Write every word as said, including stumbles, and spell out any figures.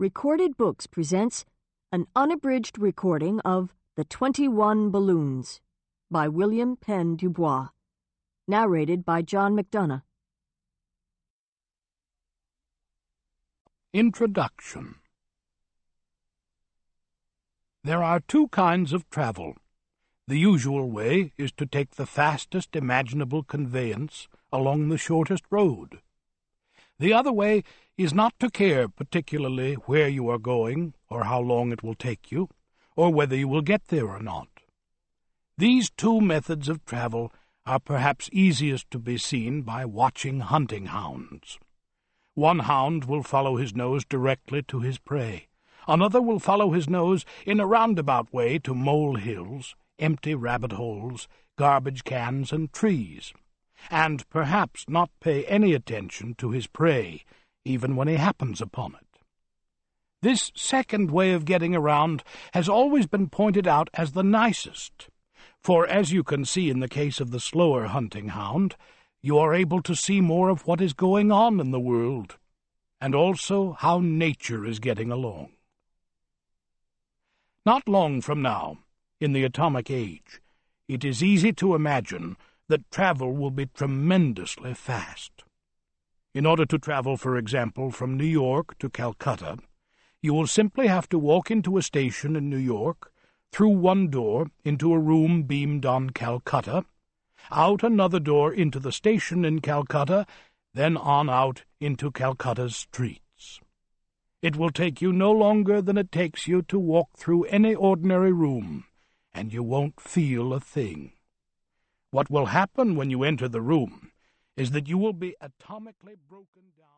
Recorded Books presents an unabridged recording of The Twenty-One Balloons by William Penn Dubois, narrated by John McDonough. Introduction. There are two kinds of travel. The usual way is to take the fastest imaginable conveyance along the shortest road. The other way is not to care particularly where you are going, or how long it will take you, or whether you will get there or not. These two methods of travel are perhaps easiest to be seen by watching hunting hounds. One hound will follow his nose directly to his prey. Another will follow his nose in a roundabout way to molehills, empty rabbit holes, garbage cans, and trees, and perhaps not pay any attention to his prey, even when he happens upon it. This second way of getting around has always been pointed out as the nicest, for as you can see in the case of the slower hunting hound, you are able to see more of what is going on in the world, and also how nature is getting along. Not long from now, in the atomic age, it is easy to imagine that travel will be tremendously fast. In order to travel, for example, from New York to Calcutta, you will simply have to walk into a station in New York, through one door into a room beamed on Calcutta, out another door into the station in Calcutta, then on out into Calcutta's streets. It will take you no longer than it takes you to walk through any ordinary room, and you won't feel a thing. What will happen when you enter the room is that you will be atomically broken down.